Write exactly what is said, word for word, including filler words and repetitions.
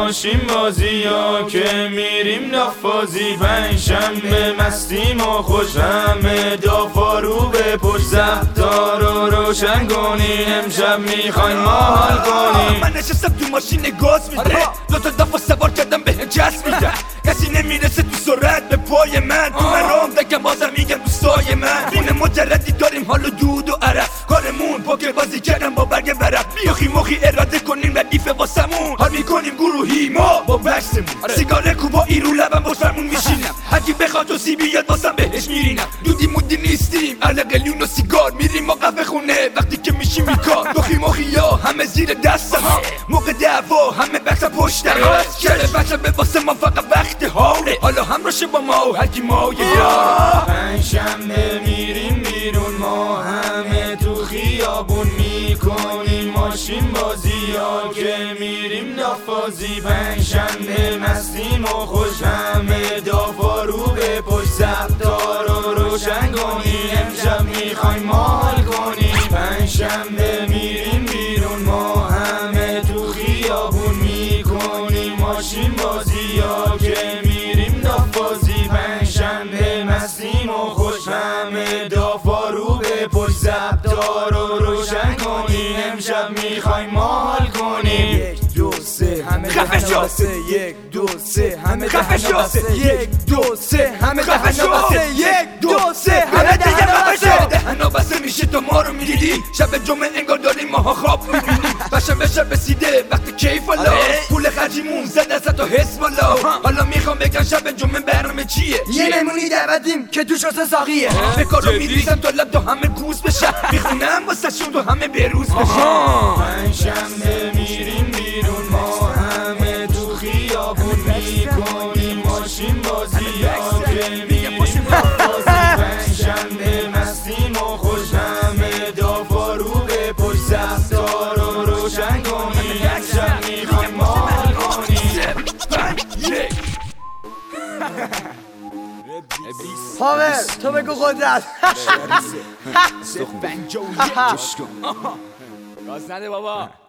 ماشین بازی یا که میریم نفازی. پنجشنبه مستیم و خوش همه دافارو به پشت زفتار رو روشن کنین. امشب میخوایم ما حال کنیم. من نشستم تو ماشین گاز میده دوتا دفعه سوار کردم به جست میده کسی نمیرسه تو سرعت به پای من. تو من رام دکم بازم میگم دوستای من. خونه مجردی داریم حال و دود و عرق کارمون پاکر بازی کردم با برگ ورق. بیاخی مخی اراده کنیم ردیف واسمون حال میکنیم گروهی ما با بکسمون. سیگار کوبا ایرو لبم با فرمون میشینم هرکی بخواد و سی بیاد باسم بهش میرینم. دودی مودی نیستیم علقلیون و سیگار میریم ما قهوه خونه وقتی که میشیم بیکار. دخی مخی ها همه زیر دست ها موقع دعوا همه بکسم پشت هست کله بچه به واسه ما فقط وقت هاره حالا همراشه با ما و هرکی ما یار. پنجشنبه میریم بیرون ما همه تو خیابون میکنیم ماشین بازی یا که میریم نفازی. پنجشنبه مستیم و خوش همه دافارو به پشت زفتار رو روشن کنیم. امشب میخوایم ما حال کنیم. پنجشنبه میریم بیرون ما همه تو خیابون میکنیم ماشین بازی یا که میریم نفازی. پنجشنبه مستیم و خوش همه دافارو به پشت زفتار رو روشن کنیم. امشب میخوایم ما حال کنیم. یک دو سه همه خفه شو. یک دو سه همه خفه شو. یک دو سه همه خفه شو. یک دو سه همه دیگه خفه شو. دهنا بسته میشه تو ما رو میدیدی شب جمعه انگار داریم ماها خواب میبینیم. بشم به شب رسیده وقت کیف والا پول خرجیمون زد از تو حس والا. حالا میخوام بگم شب جمعه برنامه چیه. یه نمونی دعوتیم که توش واسه ساقیه. به کارو میریزم تا لب تو همه کوس بشه میخونم واسه شون تو همه بروز بشه. پنجشنبه میریم بیرون ما همه تو خیابون میکنیم ماشین بازی یا که میریم نفازی. پنجشنبه مستیم و خوش همه دافارو به پشت زفتار رو روشن کنیم. امشب میخوایم ما حال کنیم. پاور تو بگو قدرت. گاز نده بابا.